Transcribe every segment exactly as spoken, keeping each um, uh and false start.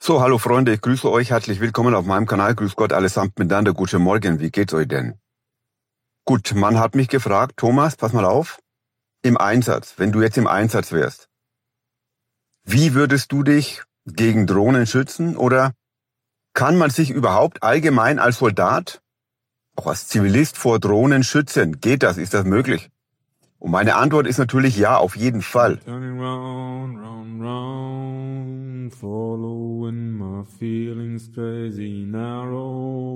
So, hallo Freunde, ich grüße euch, herzlich willkommen auf meinem Kanal. Grüß Gott allesamt miteinander, guten Morgen, wie geht's euch denn? Gut, man hat mich gefragt, Thomas, pass mal auf, im Einsatz, wenn du jetzt im Einsatz wärst, wie würdest du dich gegen Drohnen schützen oder kann man sich überhaupt allgemein als Soldat, auch als Zivilist vor Drohnen schützen? Geht das? Ist das möglich? Und meine Antwort ist natürlich ja, auf jeden Fall. Turning round, round, round, following my feelings crazy, narrow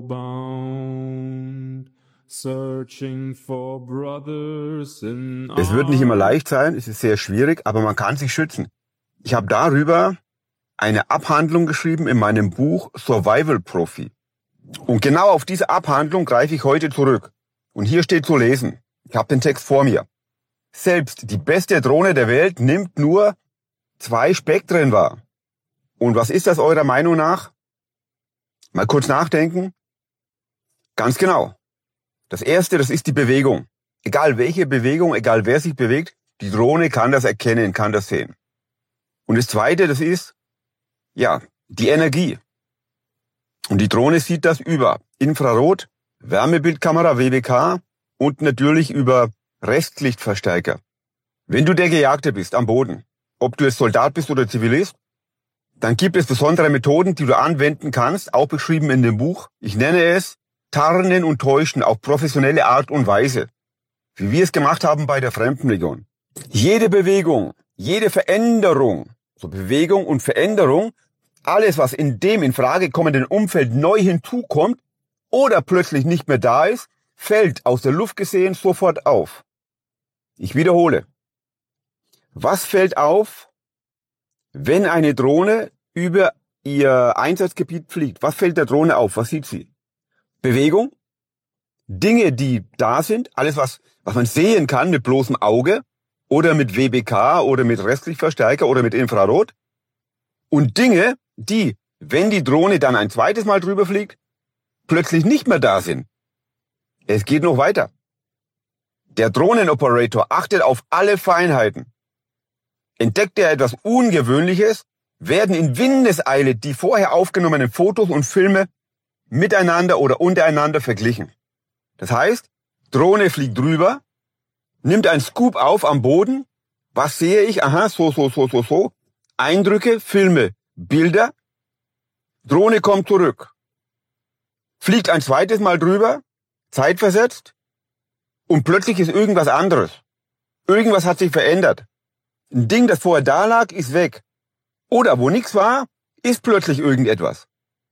bound, searching for brothers in Es wird nicht immer leicht sein, es ist sehr schwierig, aber man kann sich schützen. Ich habe darüber eine Abhandlung geschrieben in meinem Buch Survival Profi. Und genau auf diese Abhandlung greife ich heute zurück. Und hier steht zu lesen, ich habe den Text vor mir. Selbst die beste Drohne der Welt nimmt nur zwei Spektren wahr. Und was ist das eurer Meinung nach? Mal kurz nachdenken. Ganz genau. Das erste, das ist die Bewegung. Egal welche Bewegung, egal wer sich bewegt, die Drohne kann das erkennen, kann das sehen. Und das zweite, das ist, ja, die Energie. Und die Drohne sieht das über Infrarot, Wärmebildkamera, W B K und natürlich über Restlichtverstärker. Wenn du der Gejagte bist am Boden, ob du jetzt Soldat bist oder Zivilist, dann gibt es besondere Methoden, die du anwenden kannst, auch beschrieben in dem Buch. Ich nenne es Tarnen und Täuschen auf professionelle Art und Weise, wie wir es gemacht haben bei der Fremdenlegion. Jede Bewegung, jede Veränderung, so Bewegung und Veränderung, alles, was in dem in Frage kommenden Umfeld neu hinzukommt oder plötzlich nicht mehr da ist, fällt aus der Luft gesehen sofort auf. Ich wiederhole. Was fällt auf, wenn eine Drohne über ihr Einsatzgebiet fliegt? Was fällt der Drohne auf? Was sieht sie? Bewegung, Dinge, die da sind, alles, was, was man sehen kann mit bloßem Auge oder mit W B K oder mit Restlichtverstärker oder mit Infrarot. Und Dinge, die, wenn die Drohne dann ein zweites Mal drüber fliegt, plötzlich nicht mehr da sind. Es geht noch weiter. Der Drohnenoperator achtet auf alle Feinheiten. Entdeckt er etwas Ungewöhnliches, werden in Windeseile die vorher aufgenommenen Fotos und Filme miteinander oder untereinander verglichen. Das heißt, Drohne fliegt drüber, nimmt ein Scoop auf am Boden. Was sehe ich? Aha, so, so, so, so, so. Eindrücke, Filme, Bilder. Drohne kommt zurück. Fliegt ein zweites Mal drüber, zeitversetzt. Und plötzlich ist irgendwas anderes. Irgendwas hat sich verändert. Ein Ding, das vorher da lag, ist weg. Oder wo nichts war, ist plötzlich irgendetwas.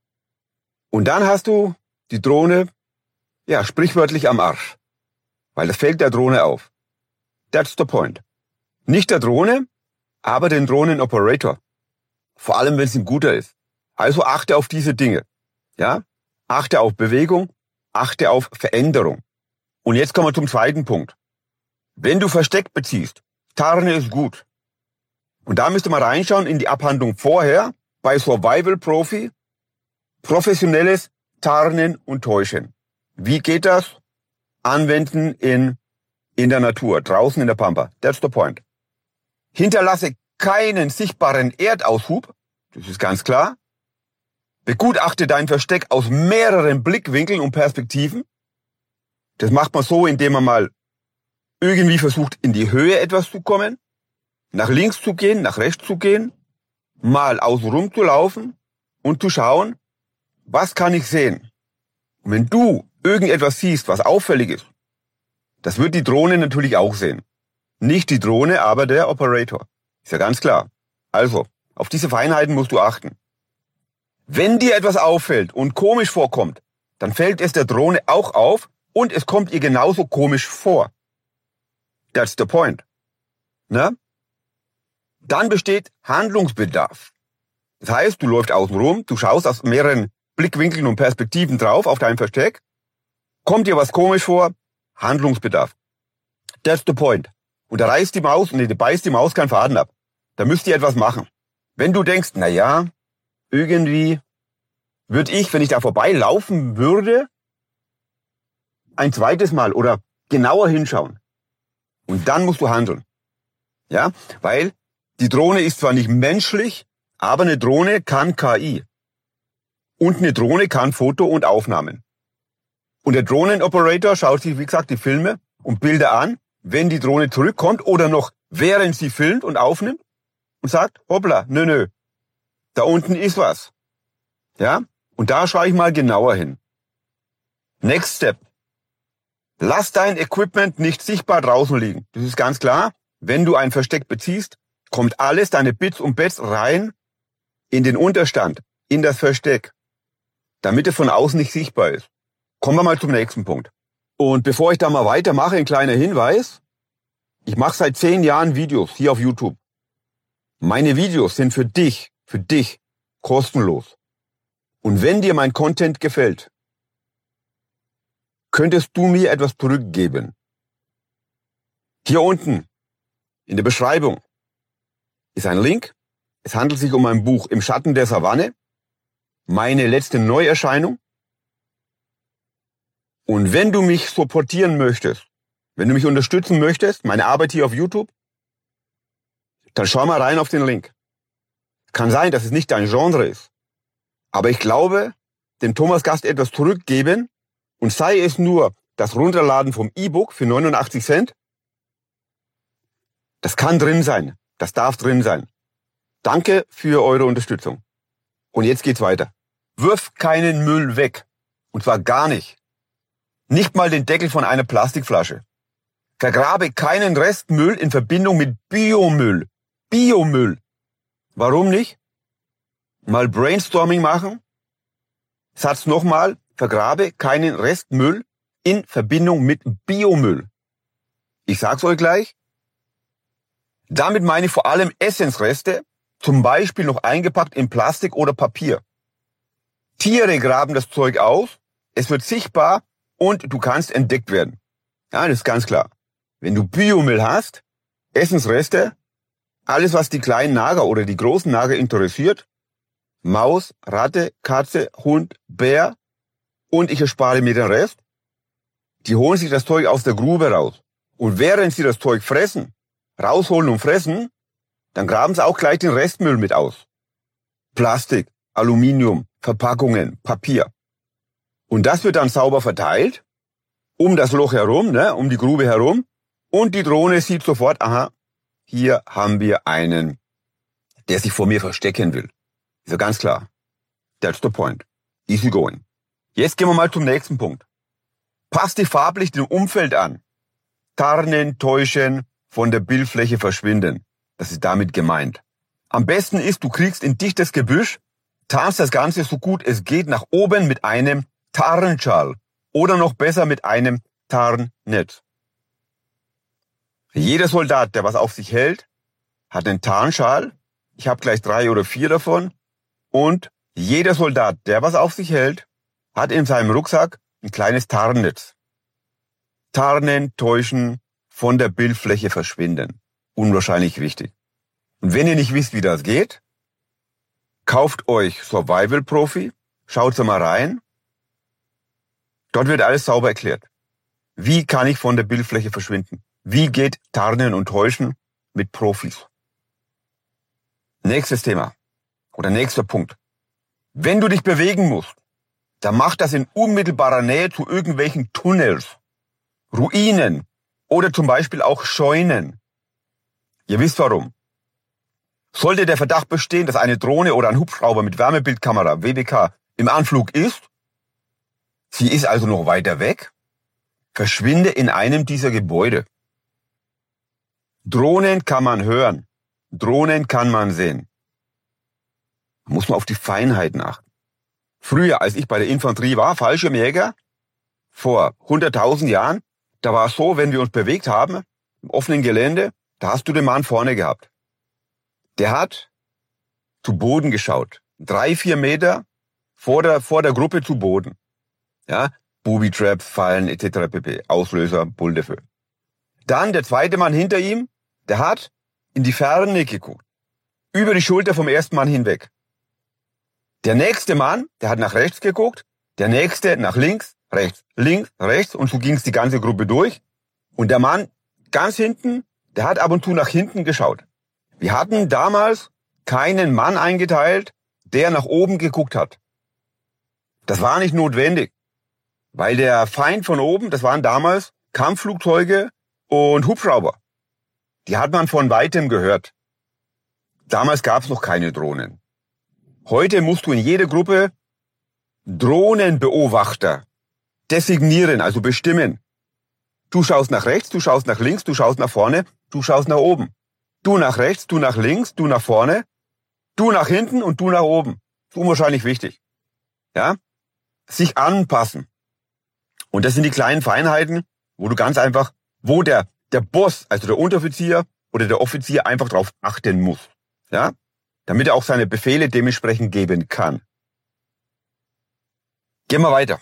Und dann hast du die Drohne, ja, sprichwörtlich am Arsch. Weil das fällt der Drohne auf. That's the point. Nicht der Drohne, aber den Drohnenoperator. Vor allem, wenn es ein guter ist. Also achte auf diese Dinge. Ja? Achte auf Bewegung, achte auf Veränderung. Und jetzt kommen wir zum zweiten Punkt. Wenn du Versteck beziehst, Tarne ist gut. Und da müsst ihr mal reinschauen in die Abhandlung vorher bei Survival Profi, professionelles Tarnen und Täuschen. Wie geht das? Anwenden in, in der Natur, draußen in der Pampa. That's the point. Hinterlasse keinen sichtbaren Erdaushub, das ist ganz klar. Begutachte dein Versteck aus mehreren Blickwinkeln und Perspektiven. Das macht man so, indem man mal irgendwie versucht, in die Höhe etwas zu kommen, nach links zu gehen, nach rechts zu gehen, mal außenrum zu laufen und zu schauen, was kann ich sehen? Und wenn du irgendetwas siehst, was auffällig ist, das wird die Drohne natürlich auch sehen. Nicht die Drohne, aber der Operator. Ist ja ganz klar. Also, auf diese Feinheiten musst du achten. Wenn dir etwas auffällt und komisch vorkommt, dann fällt es der Drohne auch auf und es kommt ihr genauso komisch vor. That's the point. Na? Dann besteht Handlungsbedarf. Das heißt, du läufst außen rum, du schaust aus mehreren Blickwinkeln und Perspektiven drauf auf dein Versteck. Kommt dir was komisch vor? Handlungsbedarf. That's the point. Und da reißt die Maus, nee, da beißt die Maus keinen Faden ab. Da müsst ihr etwas machen. Wenn du denkst, na ja, irgendwie würde ich, wenn ich da vorbeilaufen würde, ein zweites Mal oder genauer hinschauen. Und dann musst du handeln. Ja, weil die Drohne ist zwar nicht menschlich, Aber eine Drohne kann K I. Und eine Drohne kann Foto und Aufnahmen. Und der Drohnenoperator schaut sich, wie gesagt, die Filme und Bilder an, wenn die Drohne zurückkommt oder noch während sie filmt und aufnimmt und sagt, hoppla, nö, nö, da unten ist was. Ja? Und da schaue ich mal genauer hin. Next step. Lass dein Equipment nicht sichtbar draußen liegen. Das ist ganz klar. Wenn du ein Versteck beziehst, kommt alles, deine Bits und Bets rein in den Unterstand, in das Versteck, damit es von außen nicht sichtbar ist. Kommen wir mal zum nächsten Punkt. Und bevor ich da mal weitermache, ein kleiner Hinweis. Ich mache seit zehn Jahren Videos hier auf YouTube. Meine Videos sind für dich, für dich kostenlos. Und wenn dir mein Content gefällt, könntest du mir etwas zurückgeben. Hier unten in der Beschreibung ist ein Link. Es handelt sich um mein Buch Im Schatten der Savanne, meine letzte Neuerscheinung. Und wenn du mich supportieren möchtest, wenn du mich unterstützen möchtest, meine Arbeit hier auf YouTube, dann schau mal rein auf den Link. Kann sein, dass es nicht dein Genre ist, aber ich glaube, dem Thomas Gast etwas zurückgeben, und sei es nur das Runterladen vom E-Book für neunundachtzig Cent, das kann drin sein, das darf drin sein. Danke für eure Unterstützung. Und jetzt geht's weiter. Wirf keinen Müll weg. Und zwar gar nicht. Nicht mal den Deckel von einer Plastikflasche. Vergrabe keinen Restmüll in Verbindung mit Biomüll. Biomüll. Warum nicht? Mal Brainstorming machen. Satz nochmal. Vergrabe keinen Restmüll in Verbindung mit Biomüll. Ich sag's euch gleich. Damit meine ich vor allem Essensreste, zum Beispiel noch eingepackt in Plastik oder Papier. Tiere graben das Zeug aus, es wird sichtbar und du kannst entdeckt werden. Ja, das ist ganz klar. Wenn du Biomüll hast, Essensreste, alles was die kleinen Nager oder die großen Nager interessiert, Maus, Ratte, Katze, Hund, Bär, und ich erspare mir den Rest, die holen sich das Zeug aus der Grube raus. Und während sie das Zeug fressen, rausholen und fressen, dann graben sie auch gleich den Restmüll mit aus. Plastik, Aluminium, Verpackungen, Papier. Und das wird dann sauber verteilt, um das Loch herum, ne, um die Grube herum. Und die Drohne sieht sofort, aha, hier haben wir einen, der sich vor mir verstecken will. Ist ja ganz klar. That's the point. Easy going. Jetzt gehen wir mal zum nächsten Punkt. Pass dich farblich dem Umfeld an. Tarnen, täuschen, von der Bildfläche verschwinden. Das ist damit gemeint. Am besten ist, du kriegst in dichtes Gebüsch, tarnst das Ganze so gut es geht nach oben mit einem Tarnschal oder noch besser mit einem Tarnnetz. Jeder Soldat, der was auf sich hält, hat einen Tarnschal. Ich habe gleich drei oder vier davon. Und jeder Soldat, der was auf sich hält, hat in seinem Rucksack ein kleines Tarnnetz. Tarnen, täuschen, von der Bildfläche verschwinden. Unwahrscheinlich wichtig. Und wenn ihr nicht wisst, wie das geht, kauft euch Survival Profi, schaut mal rein. Dort wird alles sauber erklärt. Wie kann ich von der Bildfläche verschwinden? Wie geht Tarnen und Täuschen mit Profis? Nächstes Thema oder nächster Punkt. Wenn du dich bewegen musst, dann mach das in unmittelbarer Nähe zu irgendwelchen Tunnels, Ruinen oder zum Beispiel auch Scheunen. Ihr wisst warum. Sollte der Verdacht bestehen, dass eine Drohne oder ein Hubschrauber mit Wärmebildkamera, W B K, im Anflug ist, sie ist also noch weiter weg, verschwinde in einem dieser Gebäude. Drohnen kann man hören, Drohnen kann man sehen. Da muss man auf die Feinheiten achten. Früher, als ich bei der Infanterie war, Fallschirmjäger, vor hunderttausend Jahren, da war es so, wenn wir uns bewegt haben, im offenen Gelände, da hast du den Mann vorne gehabt. Der hat zu Boden geschaut. Drei, vier Meter vor der, vor der Gruppe zu Boden. Ja, Booby-Traps, Fallen, et cetera pp. Auslöser, Bulldefö. Dann der zweite Mann hinter ihm, der hat in die Ferne geguckt. Über die Schulter vom ersten Mann hinweg. Der nächste Mann, der hat nach rechts geguckt, der nächste nach links, rechts, links, rechts und so ging es die ganze Gruppe durch. Und der Mann ganz hinten, der hat ab und zu nach hinten geschaut. Wir hatten damals keinen Mann eingeteilt, der nach oben geguckt hat. Das war nicht notwendig, weil der Feind von oben, das waren damals Kampfflugzeuge und Hubschrauber. Die hat man von weitem gehört. Damals gab es noch keine Drohnen. Heute musst du in jede Gruppe Drohnenbeobachter designieren, also bestimmen. Du schaust nach rechts, du schaust nach links, du schaust nach vorne, du schaust nach oben. Du nach rechts, du nach links, du nach vorne, du nach hinten und du nach oben. Das ist unwahrscheinlich wichtig. Ja? Sich anpassen. Und das sind die kleinen Feinheiten, wo du ganz einfach, wo der, der Boss, also der Unteroffizier oder der Offizier einfach drauf achten muss. Ja? Damit er auch seine Befehle dementsprechend geben kann. Gehen wir weiter.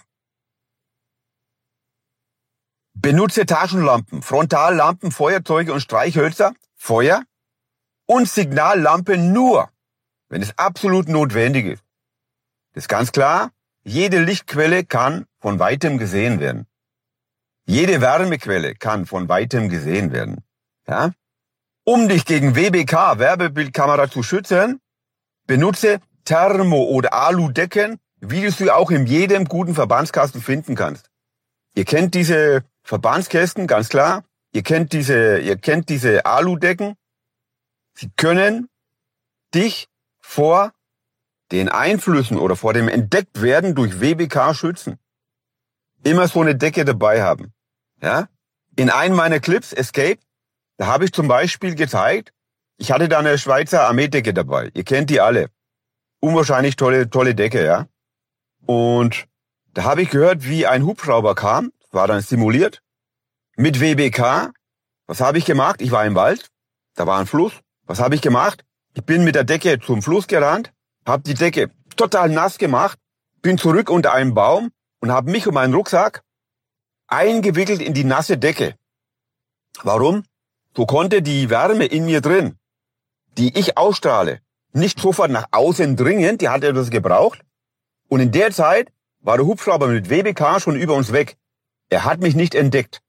Benutze Taschenlampen, Frontallampen, Feuerzeuge und Streichhölzer, Feuer und Signallampen nur, wenn es absolut notwendig ist. Das ist ganz klar, jede Lichtquelle kann von weitem gesehen werden. Jede Wärmequelle kann von weitem gesehen werden. Ja? Um dich gegen W B K, Wärmebildkamera, zu schützen, benutze Thermo- oder Aludecken, wie du sie auch in jedem guten Verbandskasten finden kannst. Ihr kennt diese Verbandskästen, ganz klar. Ihr kennt diese, ihr kennt diese Aludecken. Sie können dich vor den Einflüssen oder vor dem Entdecktwerden durch W B K schützen. Immer so eine Decke dabei haben. Ja? In einem meiner Clips, Escape, da habe ich zum Beispiel gezeigt, ich hatte da eine Schweizer Armeedecke dabei. Ihr kennt die alle. Unwahrscheinlich tolle, tolle Decke, ja. Und da habe ich gehört, wie ein Hubschrauber kam, war dann simuliert, mit W B K. Was habe ich gemacht? Ich war im Wald, da war ein Fluss. Was habe ich gemacht? Ich bin mit der Decke zum Fluss gerannt, habe die Decke total nass gemacht, bin zurück unter einen Baum und habe mich und meinen Rucksack eingewickelt in die nasse Decke. Warum? So konnte die Wärme in mir drin, die ich ausstrahle, nicht sofort nach außen dringen, die hat etwas gebraucht. Und in der Zeit war der Hubschrauber mit W B K schon über uns weg. Er hat mich nicht entdeckt.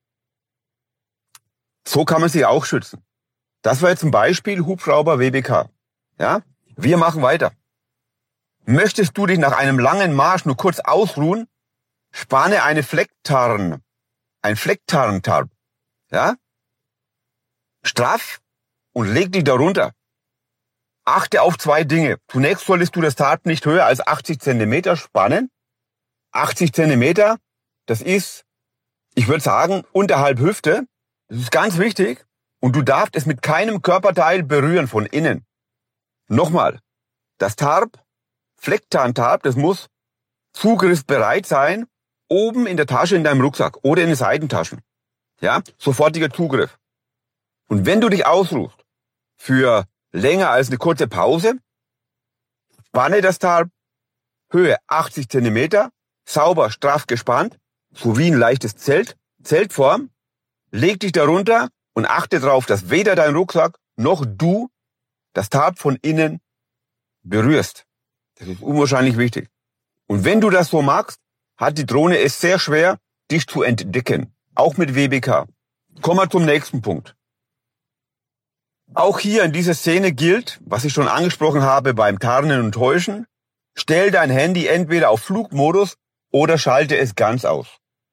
So kann man sich auch schützen. Das war jetzt ein Beispiel Hubschrauber W B K. Ja? Wir machen weiter. Möchtest du dich nach einem langen Marsch nur kurz ausruhen? Spanne eine Flecktarn, ein Flecktarntarp. Ja? Straff und leg dich darunter. Achte auf zwei Dinge. Zunächst solltest du das Tarp nicht höher als achtzig Zentimeter spannen. achtzig Zentimeter, das ist, ich würde sagen, unterhalb Hüfte. Das ist ganz wichtig. Und du darfst es mit keinem Körperteil berühren von innen. Nochmal, das Tarp, Flecktarntarp, das muss zugriffsbereit sein, oben in der Tasche in deinem Rucksack oder in den Seitentaschen. Ja, sofortiger Zugriff. Und wenn du dich ausruhst für länger als eine kurze Pause, spanne das Tarp, Höhe achtzig Zentimeter, sauber, straff gespannt, sowie ein leichtes Zelt, Zeltform, leg dich darunter und achte darauf, dass weder dein Rucksack noch du das Tarp von innen berührst. Das ist unwahrscheinlich wichtig. Und wenn du das so magst, hat die Drohne es sehr schwer, dich zu entdecken. Auch mit W B K. Kommen wir zum nächsten Punkt. Auch hier in dieser Szene gilt, was ich schon angesprochen habe beim Tarnen und Täuschen, stell dein Handy entweder auf Flugmodus oder schalte es ganz aus.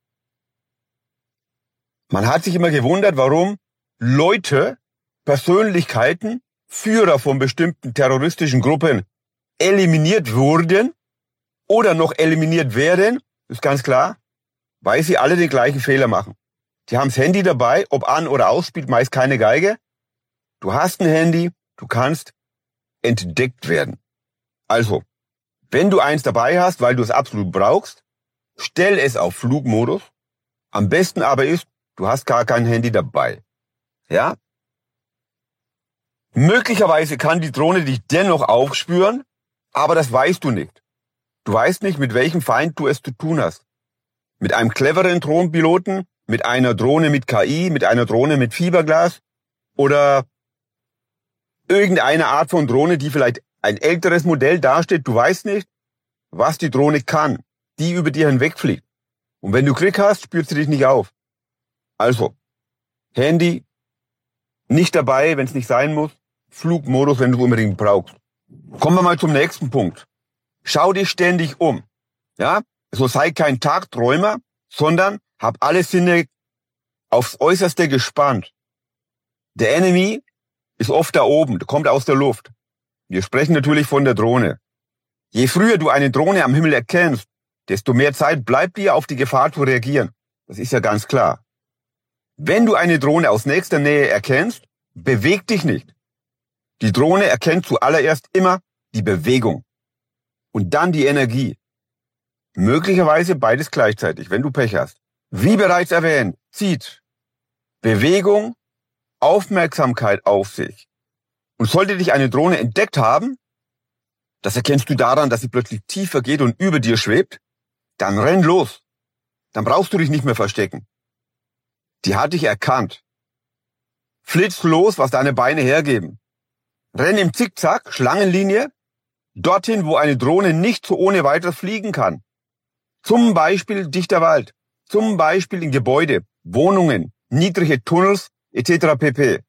Man hat sich immer gewundert, warum Leute, Persönlichkeiten, Führer von bestimmten terroristischen Gruppen eliminiert wurden oder noch eliminiert werden, ist ganz klar, weil sie alle den gleichen Fehler machen. Die haben das Handy dabei, ob an oder aus, spielt meist keine Geige. Du hast ein Handy, du kannst entdeckt werden. Also, wenn du eins dabei hast, weil du es absolut brauchst, stell es auf Flugmodus. Am besten aber ist, du hast gar kein Handy dabei. Ja? Möglicherweise kann die Drohne dich dennoch aufspüren, aber das weißt du nicht. Du weißt nicht, mit welchem Feind du es zu tun hast. Mit einem cleveren Drohnenpiloten, mit einer Drohne mit K I, mit einer Drohne mit Fiberglas oder irgendeine Art von Drohne, die vielleicht ein älteres Modell darstellt. Du weißt nicht, was die Drohne kann, die über dir hinwegfliegt. Und wenn du Glück hast, spürt sie dich nicht auf. Also, Handy nicht dabei, wenn es nicht sein muss. Flugmodus, wenn du unbedingt brauchst. Kommen wir mal zum nächsten Punkt. Schau dich ständig um. Ja? So sei kein Tagträumer, sondern hab alle Sinne aufs Äußerste gespannt. Der Enemy ist oft da oben, der kommt aus der Luft. Wir sprechen natürlich von der Drohne. Je früher du eine Drohne am Himmel erkennst, desto mehr Zeit bleibt dir, auf die Gefahr zu reagieren. Das ist ja ganz klar. Wenn du eine Drohne aus nächster Nähe erkennst, beweg dich nicht. Die Drohne erkennt zuallererst immer die Bewegung und dann die Energie. Möglicherweise beides gleichzeitig, wenn du Pech hast. Wie bereits erwähnt, zieht Bewegung Aufmerksamkeit auf sich. Und sollte dich eine Drohne entdeckt haben, das erkennst du daran, dass sie plötzlich tiefer geht und über dir schwebt, dann renn los. Dann brauchst du dich nicht mehr verstecken. Die hat dich erkannt. Flitz los, was deine Beine hergeben. Renn im Zickzack, Schlangenlinie, dorthin, wo eine Drohne nicht so ohne weiteres fliegen kann. Zum Beispiel dichter Wald, zum Beispiel in Gebäude, Wohnungen, niedrige Tunnels et cetera pp.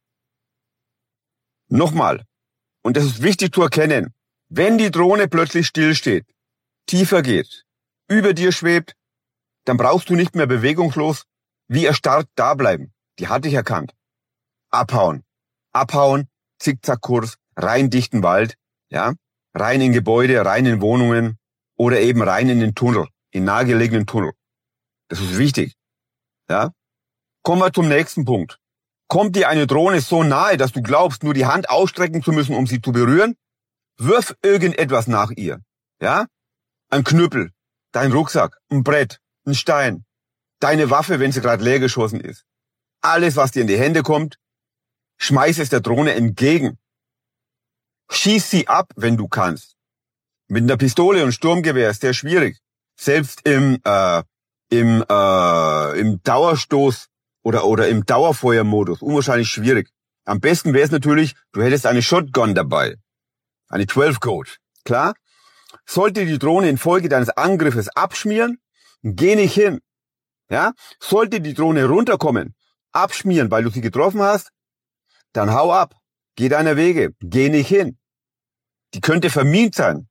Nochmal, und das ist wichtig zu erkennen, wenn die Drohne plötzlich stillsteht, tiefer geht, über dir schwebt, dann brauchst du nicht mehr bewegungslos wie erstarrt da bleiben. Die hat dich erkannt. Abhauen. Abhauen, Zickzackkurs, rein dichten Wald, ja, rein in Gebäude, rein in Wohnungen oder eben rein in den Tunnel, in nahegelegenen Tunnel. Das ist wichtig, ja. Kommen wir zum nächsten Punkt. Kommt dir eine Drohne so nahe, dass du glaubst, nur die Hand ausstrecken zu müssen, um sie zu berühren? Wirf irgendetwas nach ihr, ja? Ein Knüppel, dein Rucksack, ein Brett, ein Stein, deine Waffe, wenn sie gerade leer geschossen ist. Alles, was dir in die Hände kommt, schmeiß es der Drohne entgegen. Schieß sie ab, wenn du kannst. Mit einer Pistole und Sturmgewehr ist sehr schwierig. Selbst im äh, im äh, im Dauerstoß oder oder im Dauerfeuermodus unwahrscheinlich schwierig. Am besten wäre es natürlich, du hättest eine Shotgun dabei, eine zwölf Gauge. Klar? Sollte die Drohne infolge deines Angriffes abschmieren, geh nicht hin. Ja? Sollte die Drohne runterkommen, abschmieren, weil du sie getroffen hast, dann hau ab. Geh deiner Wege. Geh nicht hin. Die könnte vermint sein.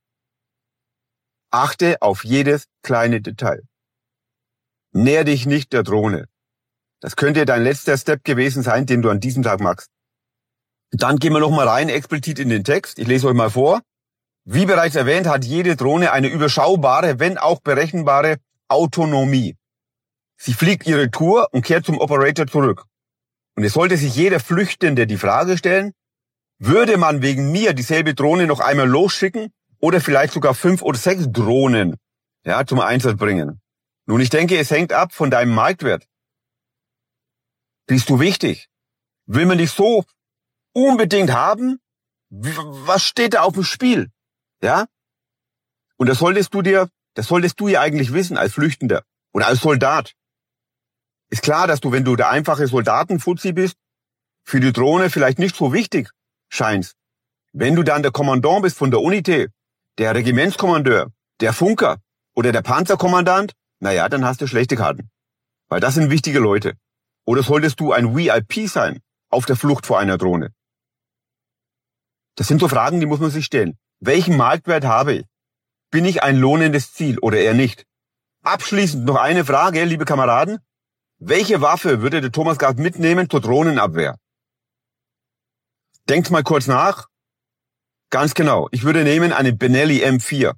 Achte auf jedes kleine Detail. Näher dich nicht der Drohne. Das könnte dein letzter Step gewesen sein, den du an diesem Tag machst. Dann gehen wir noch mal rein, explizit in den Text. Ich lese euch mal vor. Wie bereits erwähnt, hat jede Drohne eine überschaubare, wenn auch berechenbare Autonomie. Sie fliegt ihre Tour und kehrt zum Operator zurück. Und es sollte sich jeder Flüchtende die Frage stellen, würde man wegen mir dieselbe Drohne noch einmal losschicken oder vielleicht sogar fünf oder sechs Drohnen, ja, zum Einsatz bringen? Nun, ich denke, es hängt ab von deinem Marktwert. Bist du wichtig? Will man dich so unbedingt haben? Was steht da auf dem Spiel? Ja? Und das solltest du dir, das solltest du ja eigentlich wissen als Flüchtender oder als Soldat. Ist klar, dass du, wenn du der einfache Soldatenfuzzi bist, für die Drohne vielleicht nicht so wichtig scheinst. Wenn du dann der Kommandant bist von der Unität, der Regimentskommandeur, der Funker oder der Panzerkommandant, naja, dann hast du schlechte Karten. Weil das sind wichtige Leute. Oder solltest du ein V I P sein, auf der Flucht vor einer Drohne? Das sind so Fragen, die muss man sich stellen. Welchen Marktwert habe ich? Bin ich ein lohnendes Ziel oder eher nicht? Abschließend noch eine Frage, liebe Kameraden. Welche Waffe würde der Thomas Gast mitnehmen zur Drohnenabwehr? Denkt mal kurz nach. Ganz genau, ich würde nehmen eine Benelli M vier.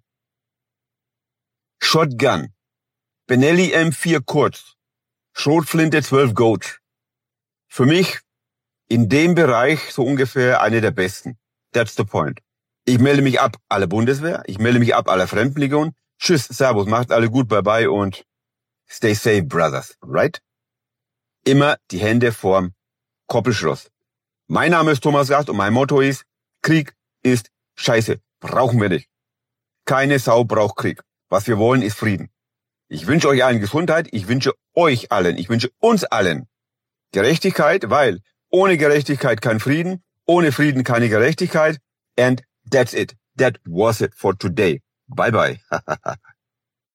Shotgun. Benelli M vier kurz. Schrotflinte zwölf Gauge. Für mich in dem Bereich so ungefähr eine der besten. That's the point. Ich melde mich ab aller Bundeswehr, ich melde mich ab aller Fremdenlegion. Tschüss, Servus, macht alle gut, bye bye und stay safe, brothers, right? Immer die Hände vorm Koppelschloss. Mein Name ist Thomas Gast und mein Motto ist, Krieg ist Scheiße, brauchen wir nicht. Keine Sau braucht Krieg. Was wir wollen, ist Frieden. Ich wünsche euch allen Gesundheit, ich wünsche euch allen, ich wünsche uns allen Gerechtigkeit, weil ohne Gerechtigkeit kein Frieden, ohne Frieden keine Gerechtigkeit. And that's it. That was it for today. Bye bye.